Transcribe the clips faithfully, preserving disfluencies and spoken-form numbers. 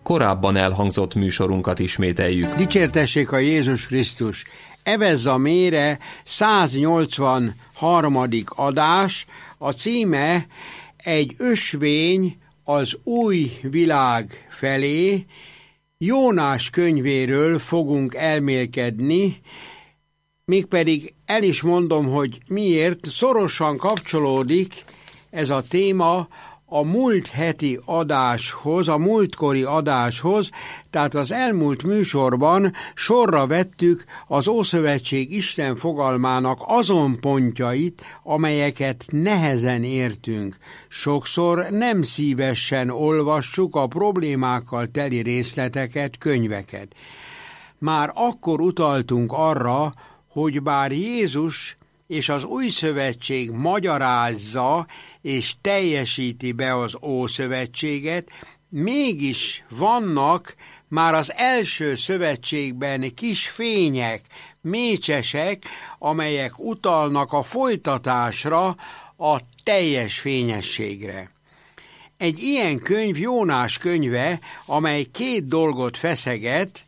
korábban elhangzott műsorunkat ismételjük. Dicsértessék a Jézus Krisztus! Evezza mére száznyolcvanharmadik adás, a címe Egy ösvény az új világ felé. Jónás könyvéről fogunk elmélkedni, mégpedig el is mondom, hogy miért. Szorosan kapcsolódik ez a téma a múlt heti adáshoz, a múltkori adáshoz, tehát az elmúlt műsorban sorra vettük az Ószövetség Isten fogalmának azon pontjait, amelyeket nehezen értünk. Sokszor nem szívesen olvassuk a problémákkal teli részleteket, könyveket. Már akkor utaltunk arra, hogy bár Jézus és az Új Szövetség magyarázza és teljesíti be az Ószövetséget, mégis vannak már az első szövetségben kis fények, mécsesek, amelyek utalnak a folytatásra, a teljes fényességre. Egy ilyen könyv Jónás könyve, amely két dolgot feszeget.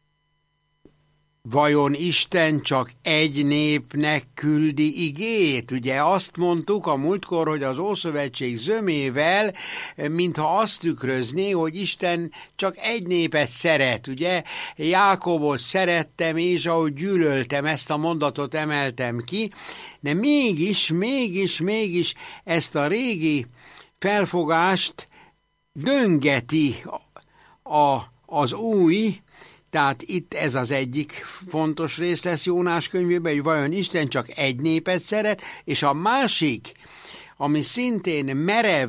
Vajon Isten csak egy népnek küldi igét? Ugye azt mondtuk a múltkor, hogy az Ószövetség zömével, mintha azt tükrözné, hogy Isten csak egy népet szeret, ugye? Jákobot szerettem, és ahogy gyűlöltem, ezt a mondatot emeltem ki, de mégis, mégis, mégis ezt a régi felfogást döngeti a, az új. Tehát itt ez az egyik fontos rész lesz Jónás könyvében, hogy vajon Isten csak egy népet szeret, és a másik, ami szintén merev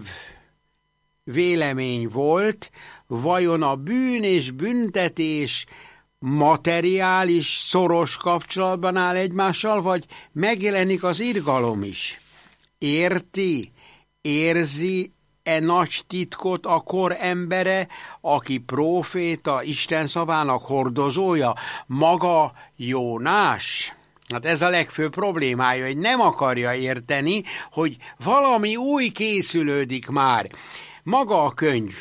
vélemény volt, vajon a bűn és büntetés materiális, szoros kapcsolatban áll egymással, vagy megjelenik az irgalom is. Érti, érzi e nagy titkot a kor embere, aki próféta, Isten szavának hordozója, maga Jónás? Hát ez a legfőbb problémája, hogy nem akarja érteni, hogy valami új készülődik már. Maga a könyv.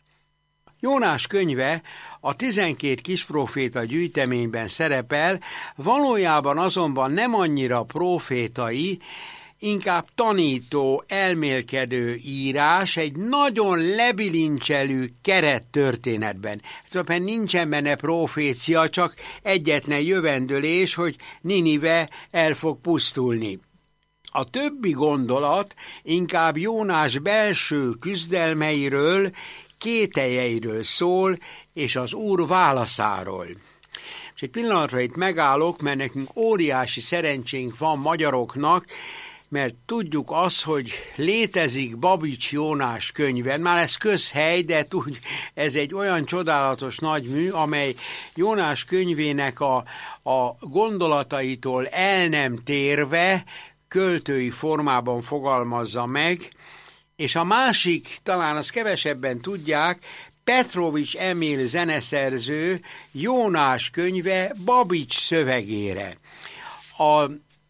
Jónás könyve a tizenkét kispróféta gyűjteményben szerepel, valójában azonban nem annyira prófétai, inkább tanító, elmélkedő írás egy nagyon lebilincselő kerettörténetben. Szóval nincsen benne profécia, csak egyetlen jövendőlés, hogy Ninive el fog pusztulni. A többi gondolat inkább Jónás belső küzdelmeiről, kételjeiről szól, és az Úr válaszáról. És egy pillanatra itt megállok, mert nekünk óriási szerencsénk van magyaroknak, mert tudjuk azt, hogy létezik Babics Jónás könyve, már ez közhely, de tud, ez egy olyan csodálatos nagy mű, amely Jónás könyvének a, a gondolataitól el nem térve költői formában fogalmazza meg, és a másik, talán azt kevesebben tudják, Petrovics Emil zeneszerző Jónás könyve Babics szövegére. A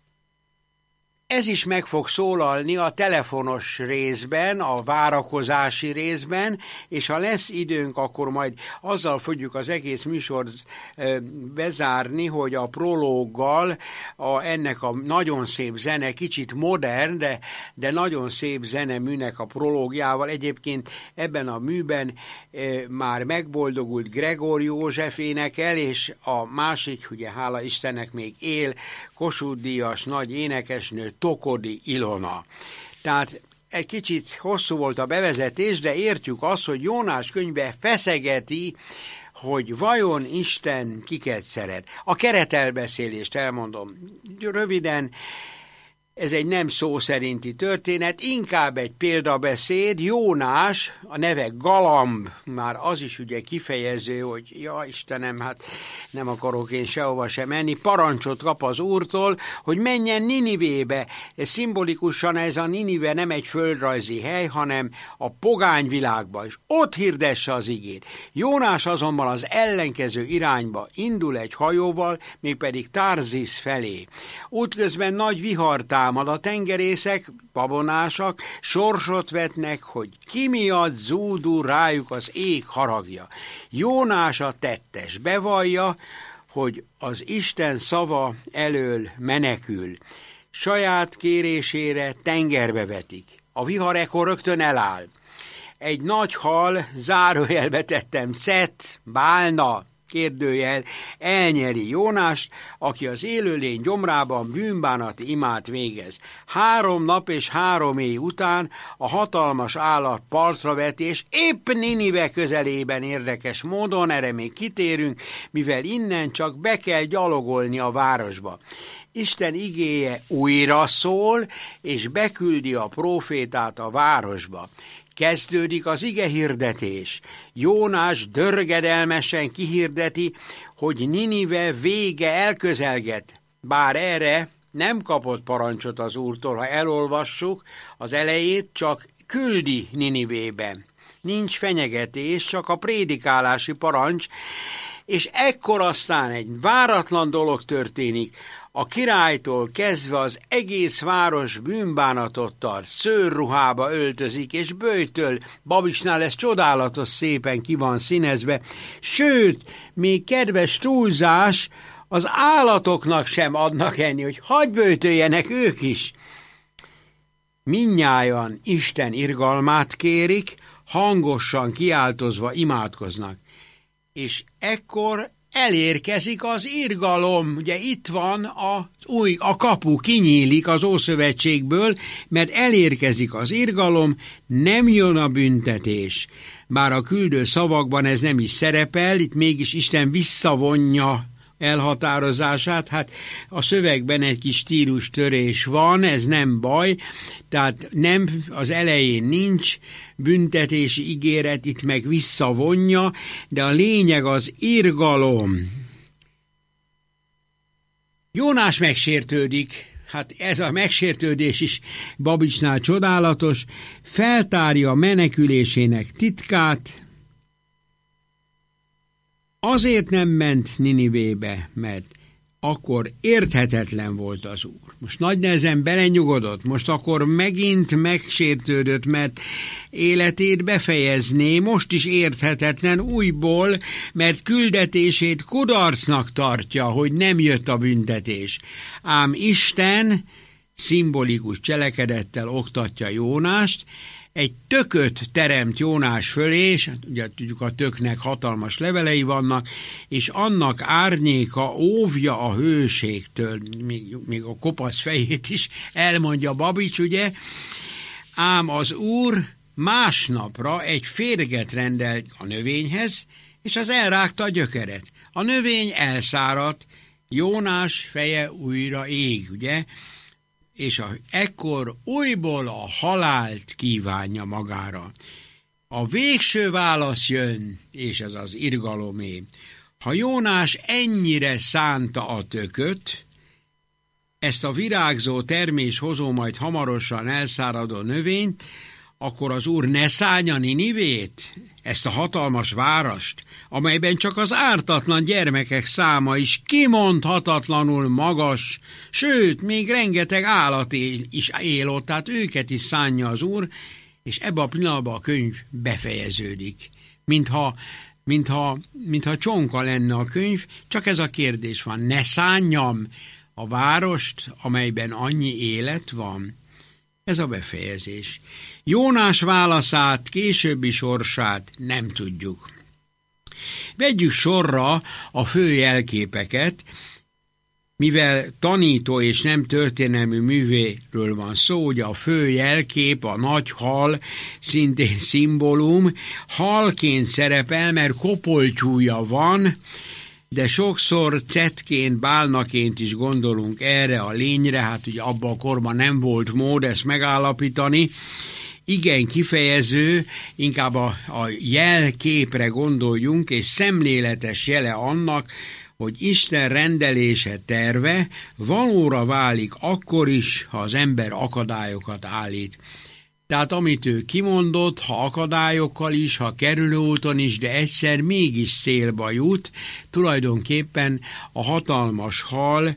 Ez is meg fog szólalni a telefonos részben, a várakozási részben, és ha lesz időnk, akkor majd azzal fogjuk az egész műsort bezárni, hogy a prológgal a, ennek a nagyon szép zene, kicsit modern, de, de nagyon szép zeneműnek a prológjával. Egyébként ebben a műben e, már megboldogult Gregor József énekel, és a másik, ugye hála Istennek még él, Kossuth-díjas nagy énekesnő, Tokodi Ilona. Tehát egy kicsit hosszú volt a bevezetés, de értjük azt, hogy Jónás könyve feszegeti, hogy vajon Isten kiket szeret. A keretelbeszélést elmondom röviden. Ez egy nem szó szerinti történet, inkább egy példabeszéd. Jónás, a neve Galamb, már az is ugye kifejező, hogy ja Istenem, hát nem akarok én sehova sem menni, parancsot kap az Úrtól, hogy menjen Ninivébe. Ez szimbolikusan ez a Ninive nem egy földrajzi hely, hanem a pogány világba, és ott hirdesse az igét. Jónás azonban az ellenkező irányba indul egy hajóval, mégpedig Tarzis felé. Útközben nagy vihartár támad, a tengerészek, babonásak sorsot vetnek, hogy ki miatt zúdul rájuk az ég haragja. Jónás a tettes bevallja, hogy az Isten szava elől menekül. Saját kérésére tengerbe vetik. A vihar ekkor rögtön eláll. Egy nagy hal, zárójelbe tettem, cet, bálna, kérdőjel, elnyeri Jónást, aki az élőlény gyomrában bűnbánati imát végez. Három nap és három éj után a hatalmas állat partra vet, és épp Ninive közelében érdekes módon, erre még kitérünk, mivel innen csak be kell gyalogolni a városba. Isten igéje újra szól, és beküldi a prófétát a városba. Kezdődik az ige hirdetés. Jónás dörgedelmesen kihirdeti, hogy Ninive vége elközelget. Bár erre nem kapott parancsot az Úrtól, ha elolvassuk az elejét, csak küldi Ninivébe. Nincs fenyegetés, csak a prédikálási parancs, és ekkor aztán egy váratlan dolog történik. A királytól kezdve az egész város bűnbánatot tart, szőrruhába öltözik, és böjtöl. Babicsnál ez csodálatos szépen ki van színezve. Sőt, még kedves túlzás, az állatoknak sem adnak enni, hogy hadd böjtöljenek ők is. Mindnyájan Isten irgalmát kérik, hangosan kiáltozva imádkoznak. És ekkor elérkezik az irgalom, ugye itt van a, új, a kapu, kinyílik az Ószövetségből, mert elérkezik az irgalom, nem jön a büntetés. Bár a küldő szavakban ez nem is szerepel, itt mégis Isten visszavonja elhatározását, hát a szövegben egy kis stílustörés van, ez nem baj, tehát nem, az elején nincs büntetési ígéret, itt meg visszavonja, de a lényeg az irgalom. Jónás megsértődik, hát ez a megsértődés is Babicsnál csodálatos, feltárja menekülésének titkát. Azért nem ment Ninivébe, mert akkor érthetetlen volt az Úr. Most nagy nehezen belenyugodott, most akkor megint megsértődött, mert életét befejezné, most is érthetetlen újból, mert küldetését kudarcnak tartja, hogy nem jött a büntetés. Ám Isten szimbolikus cselekedettel oktatja Jónást, egy tököt teremt Jónás fölé, és ugye tudjuk, a töknek hatalmas levelei vannak, és annak árnyéka óvja a hőségtől, még, még a kopasz fejét is elmondja Babics, ugye, ám az Úr másnapra egy férget rendel a növényhez, és az elrágta a gyökeret. A növény elszáradt, Jónás feje újra ég, ugye, és a, ekkor újból a halált kívánja magára. A végső válasz jön, és ez az irgalomé. Ha Jónás ennyire szánta a tököt, ezt a virágzó terméshozó, majd hamarosan elszáradó növényt, akkor az Úr ne szánja Ninivét, ezt a hatalmas várost, amelyben csak az ártatlan gyermekek száma is kimondhatatlanul magas, sőt, még rengeteg állat él, is él ott, tehát őket is szánja az Úr, és ebben a pillanatban a könyv befejeződik. Mintha, mintha, mintha csonka lenne a könyv, csak ez a kérdés van, ne szánjam a várost, amelyben annyi élet van? Ez a befejezés. Jónás válaszát, későbbi sorsát nem tudjuk. Vegyük sorra a fő jelképeket, mivel tanító és nem történelmi művéről van szó, ugye a fő jelkép, a nagy hal, szintén szimbólum, halként szerepel, mert kopoltyúja van, de sokszor cetként, bálnaként is gondolunk erre a lényre, hát ugye abban a korban nem volt mód ezt megállapítani. Igen kifejező, inkább a, a jelképre gondoljunk, és szemléletes jele annak, hogy Isten rendelése, terve valóra válik akkor is, ha az ember akadályokat állít. Tehát amit ő kimondott, ha akadályokkal is, ha kerülőúton is, de egyszer mégis célba jut, tulajdonképpen a hatalmas hal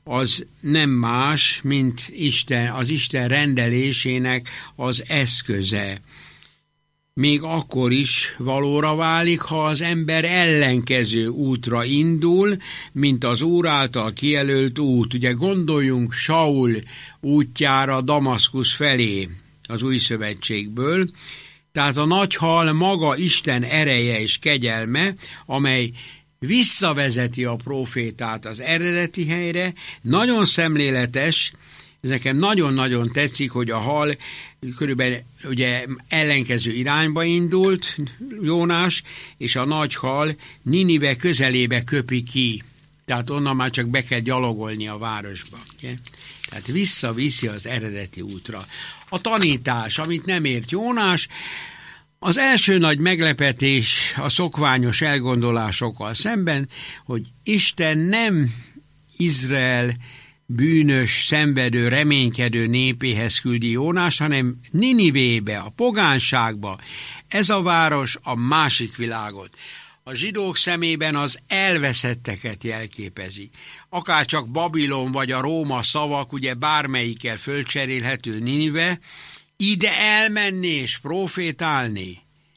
az nem más, mint Isten, az Isten rendelésének az eszköze. Még akkor is valóra válik, ha az ember ellenkező útra indul, mint az Úr által kijelölt út. Ugye gondoljunk Saul útjára Damaszkusz felé az Új Szövetségből, tehát a nagy hal maga Isten ereje és kegyelme, amely visszavezeti a prófétát az eredeti helyre. Nagyon szemléletes, ez nekem nagyon-nagyon tetszik, hogy a hal körülbelül ugye ellenkező irányba indult, Jónás, és a nagy hal Ninive közelébe köpi ki. Tehát onnan már csak be kell gyalogolni a városba. Ugye? Tehát visszaviszi az eredeti útra. A tanítás, amit nem ért Jónás, az első nagy meglepetés a szokványos elgondolásokkal szemben, hogy Isten nem Izrael bűnös, szenvedő, reménykedő népéhez küldi Jónás, hanem Ninivébe, a pogánságba. Ez a város a másik világot. A zsidók szemében az elveszetteket jelképezi. Akár csak Babilon vagy a Róma szavak, ugye bármelyikkel fölcserélhető Ninive, ide elmenni és profétálni.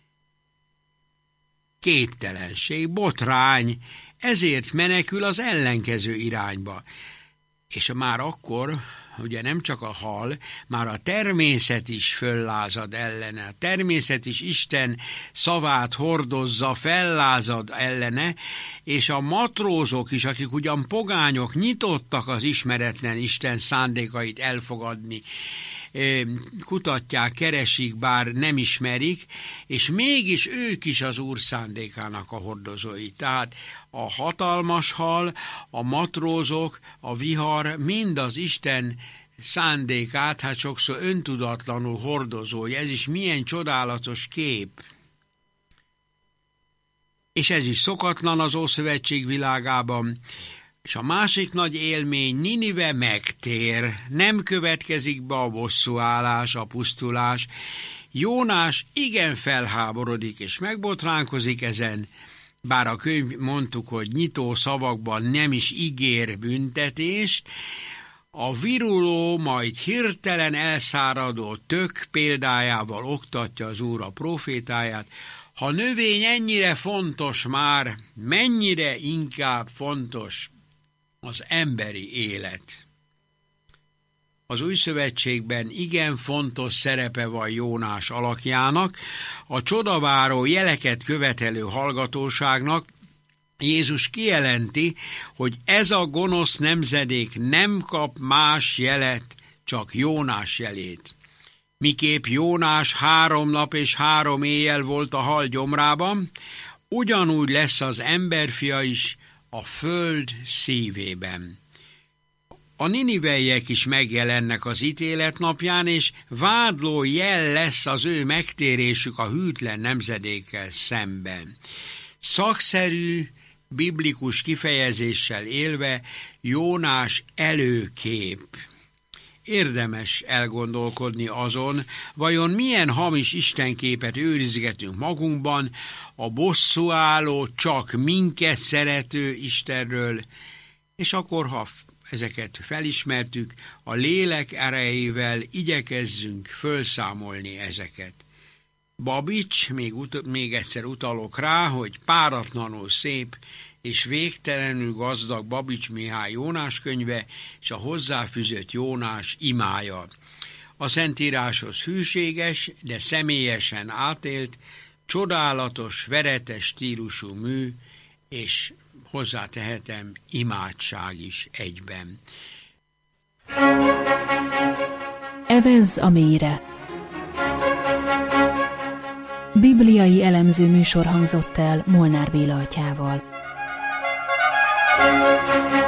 Képtelenség, botrány, ezért menekül az ellenkező irányba. És már akkor, ugye nem csak a hal, már a természet is föllázad ellene. A természet is Isten szavát hordozza, fellázad ellene, és a matrózok is, akik ugyan pogányok, nyitottak az ismeretlen Isten szándékait elfogadni, kutatják, keresik, bár nem ismerik, és mégis ők is az Úr szándékának a hordozói. Tehát a hatalmas hal, a matrózok, a vihar mind az Isten szándékát, hát sokszor öntudatlanul hordozói. Ez is milyen csodálatos kép. És ez is szokatlan az Ószövetség világában. És a másik nagy élmény, Ninive megtér, nem következik be a bosszúállás, a pusztulás. Jónás igen felháborodik és megbotránkozik ezen, bár a könyv mondtuk, hogy nyitó szavakban nem is ígér büntetést, a viruló, majd hirtelen elszáradó tök példájával oktatja az Úr a prófétáját. Ha növény ennyire fontos már, mennyire inkább fontos az emberi élet. Az Új Szövetségben igen fontos szerepe van Jónás alakjának, a csodaváró jeleket követelő hallgatóságnak. Jézus kijelenti, hogy ez a gonosz nemzedék nem kap más jelet, csak Jónás jelét. Miképp Jónás három nap és három éjjel volt a hal gyomrában, ugyanúgy lesz az emberfia is a föld szívében. A niniveiek is megjelennek az ítélet napján, és vádló jel lesz az ő megtérésük a hűtlen nemzedékkel szemben. Szakszerű, biblikus kifejezéssel élve Jónás előkép. Érdemes elgondolkodni azon, vajon milyen hamis istenképet őrizgetünk magunkban, a bosszúálló, csak minket szerető Istenről, és akkor, ha ezeket felismertük, a lélek erejével igyekezzünk fölszámolni ezeket. Babics, még, ut- még egyszer utalok rá, hogy páratlanul szép és végtelenül gazdag Babics Mihály Jónás könyve és a hozzáfűzött Jónás imája. A Szentíráshoz hűséges, de személyesen átélt, csodálatos, veretes stílusú mű, és hozzátehetem, imádság is egyben. Evezz a mélyre. Bibliai elemző műsor hangzott el Molnár Béla atyával.